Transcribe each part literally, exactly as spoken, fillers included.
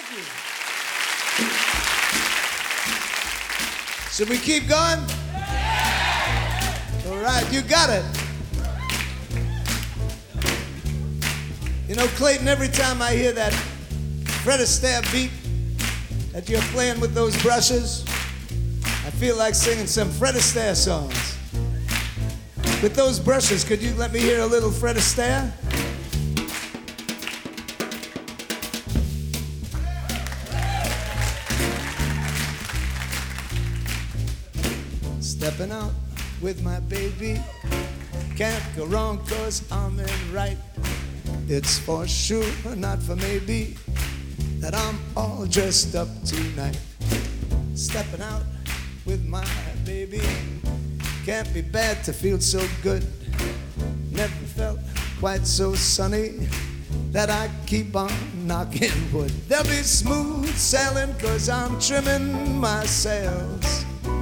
Should we keep going? All right, you got it. You know, Clayton, every time I hear that Fred Astaire beat that you're playing with those brushes, I feel like singing some Fred Astaire songs. With those brushes, could you let me hear a little Fred Astaire? Stepping out with my baby, can't go wrong cause I'm in right. It's for sure, not for maybe, that I'm all dressed up tonight. Stepping out with my baby, can't be bad to feel so good. Never felt quite so sunny that I keep on knocking wood. They'll be smooth sailing cause I'm trimming my sails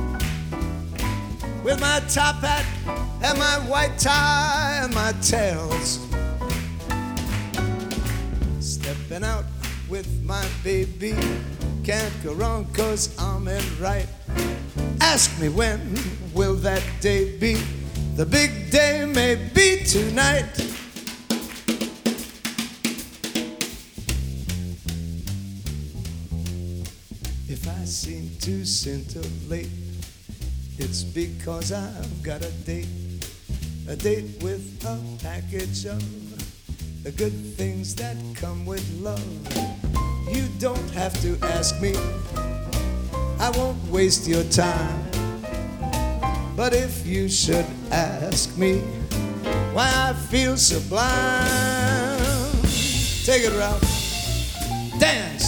with my top hat and my white tie and my tails. Stepping out with my baby, can't go wrong cause I'm in right. Ask me when will that day be? The big day may be tonight. If I seem to scintillate, it's because I've got a date, a date with a package of the good things that come with love. You don't have to ask me, I won't waste your time. But if you should ask me why I feel sublime, take it, Ralph. Dance.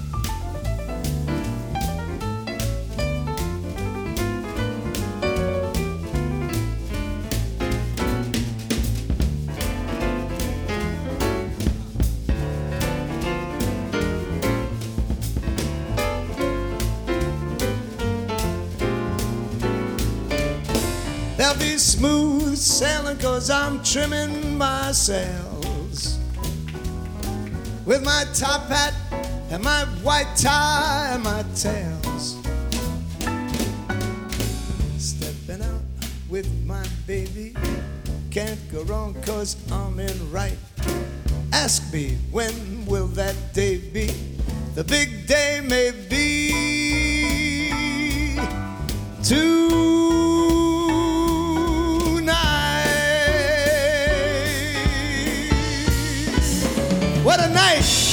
They'll be smooth sailing cause I'm trimming my sails with my top hat and my white tie and my tails. Stepping out with my baby, can't go wrong cause I'm in right. Ask me when will that day be? The big day may be tonight. What a night!